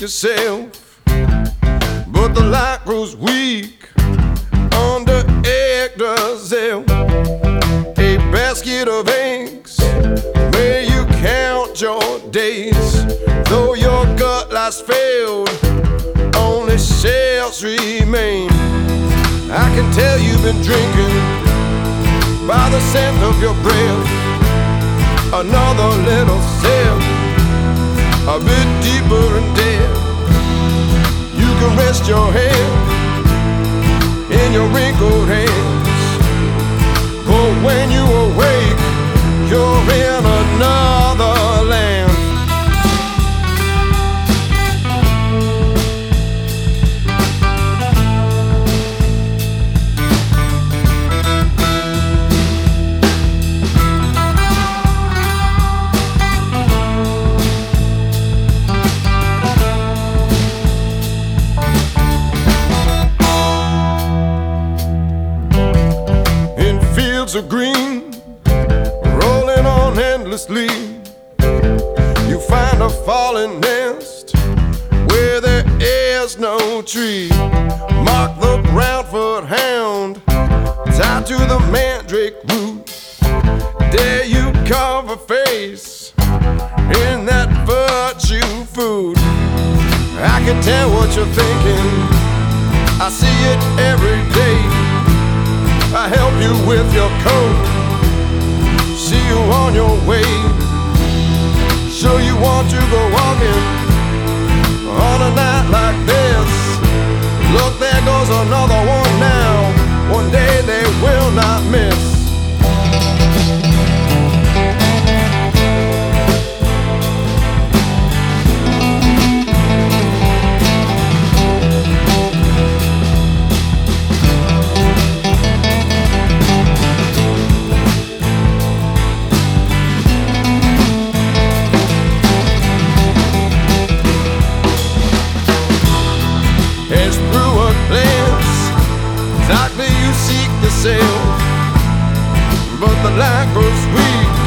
yourself, but the light grows weak under Yggdrasil. A basket of eggs, may you count your days. Though your gut lies failed, only shells remain. I can tell you've been drinking by the scent of your breath. Another little sip, a bit deeper in death. You can rest your head in your wrinkled hands, but when you awake, you're in another land. Are green, rolling on endlessly. You find a fallen nest where there is no tree. Mark the brown-foot hound tied to the mandrake root. Dare you carve a face in that virtue food. I can tell what you're thinking, I see it every day. I help you with your coat, see you on your way. Sure you want to go walking on a night like this. Look, there goes another one now. One day they will not miss. Darkly you seek yourself, but the light grows weak